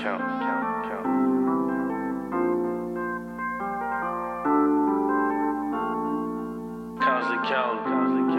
Constantly counting.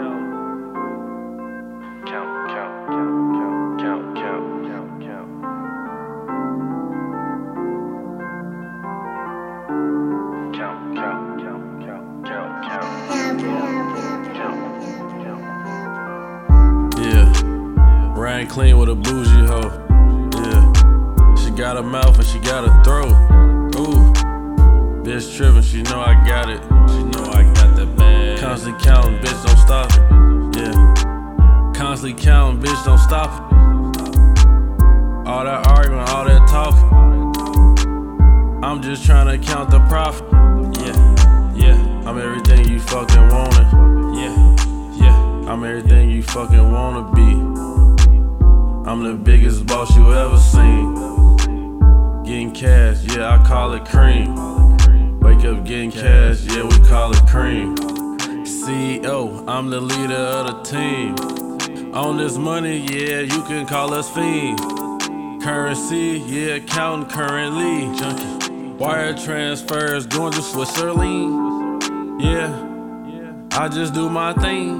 Yeah, ran clean with a bougie hoe. Yeah, she got a mouth and she got a throat. Ooh, bitch trippin', she know I got it. She know I got that bag. Constantly counting, bitch, don't stop it. Yeah, constantly counting, bitch, don't stop it. All that arguing, all that talking. I'm just tryna count the profit. Yeah, I'm everything you fucking wanted. Yeah, I'm everything you fucking wanna be. I'm the biggest boss you ever seen. Getting cash, yeah, I call it cream. Wake up getting cash, yeah, we call it cream. CEO, I'm the leader of the team. On this money, yeah, you can call us fiend. Currency, yeah, counting currently. Junkie. Wire transfers going to Switzerland. Yeah, I just do my thing.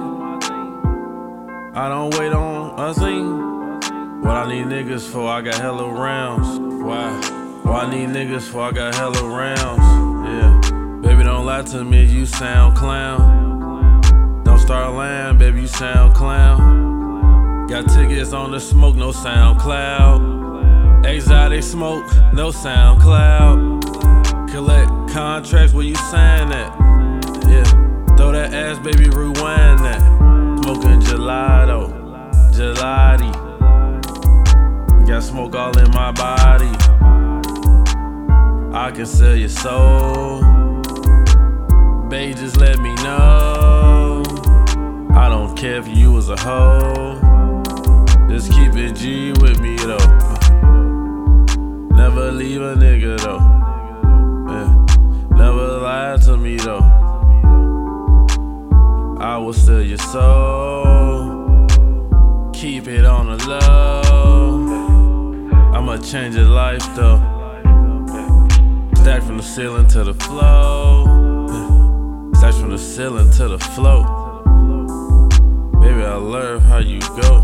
I don't wait on a thing. What I need niggas for, I got hella rounds. Why I need niggas for, I got hella rounds. Yeah, baby, don't lie to me, you sound clown. Don't start lying, baby, you sound clown. Got tickets on the smoke, no SoundCloud. Exotic smoke, no SoundCloud. Collect contracts where you sign that. Yeah, throw that ass, baby, rewind that. Smoking gelato, gelati. Got smoke all in my body. I can sell your soul. Babe, just let me know. I don't care if you was a hoe. Just keep it G with me though. Never leave a nigga though. Yeah. Never lie to me though. I will steal your soul. Keep it on the low. I'ma change your life though. Stack from the ceiling to the floor. Stack from the ceiling to the floor. Baby, I love how you go.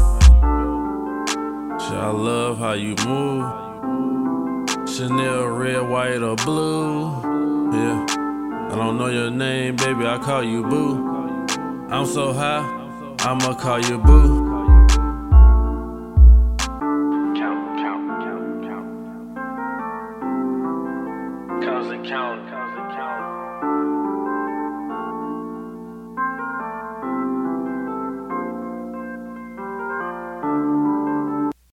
I love how you move. Chanel, red, white, or blue. Yeah, I don't know your name, baby, I call you boo. I'm so high, I'ma call you boo. Constantly counting.